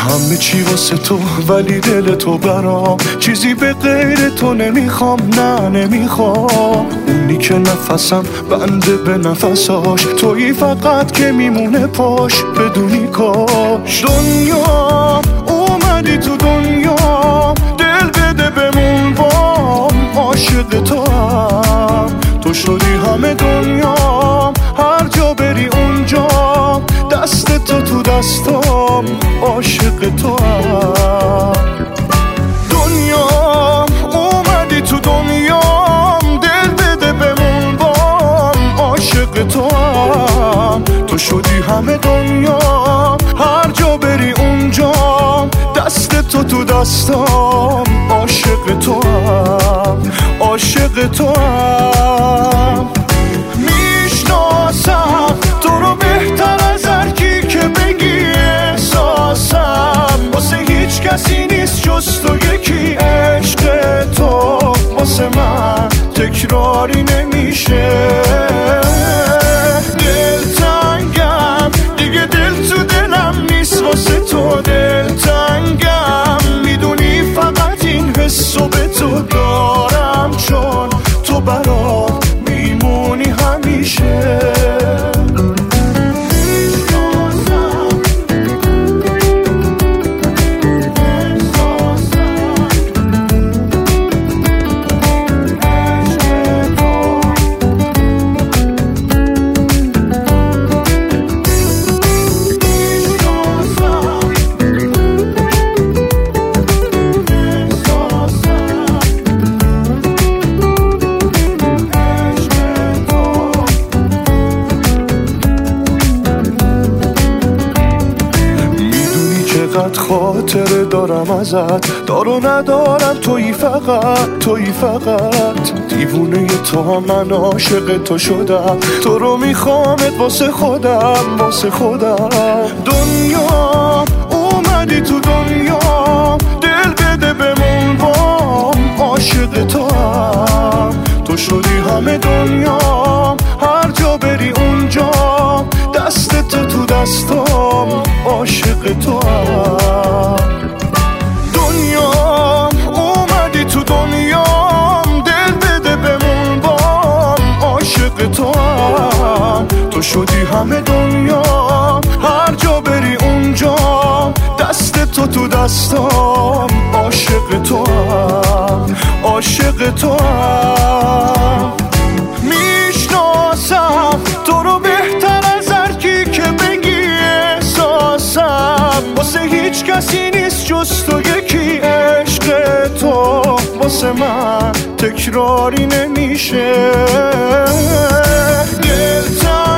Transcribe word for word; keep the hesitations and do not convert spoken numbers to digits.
همه چی واسه تو ولی دل تو برام چیزی به غیر تو نمیخوام، نه نمیخوام. اونی که نفسم بنده به نفساش، تویی فقط که میمونه پاش بدونی کاش. دنیا اومدی تو دنیا، دل بده بمون بام، عاشق تو هم تو شدی همه دنیا، هر جا بری اونجا دست تو تو دستام، عاشق تو هم. دنیا اومدی تو دنیا، دل بده بمون بام، عاشق تو هم تو شدی همه دنیا، هر جا بری اونجا دست تو تو دستام، عاشق تو هم، عاشق تو هم. میشناسم تو رو بهتر از هر کی که بگی احساسم، واسه هیچ کسی نیست جز تو یکی. عشق تو واسه من تکراری نمیشه، دلتنگم دیگه دل تو دلم نیست واسه تو، دلتنگم میدونی فقط این حسو به تو دارم، چون تو برام میمونی همیشه. خاطره دارم ازت، دارو ندارم تویی فقط، تویی فقط. دیوونه تو هم من عاشق تو شدم، تو رو میخوامت واسه خودم، واسه خودم. دنیا اومدی تو دنیا، دل بده بمون بام، عاشق تو هم تو شدی همه دنیا، هر جا بری اونجا دست تو تو دستام، عاشق تو هم. دنیا اومدی تو دنیا، دل بده بمون بام، عاشق تو هم تو شدی همه دنیا، هر جا بری اونجا دست تو تو دستام، عاشق تو هم، عاشق تو هم. میشناسم تو رو بهتر از هر کی که بگی احساسم، واسه هیچ کسی نیست جز تو یکی. عشق تو واسه من تکراری نمیشه، دلتنگم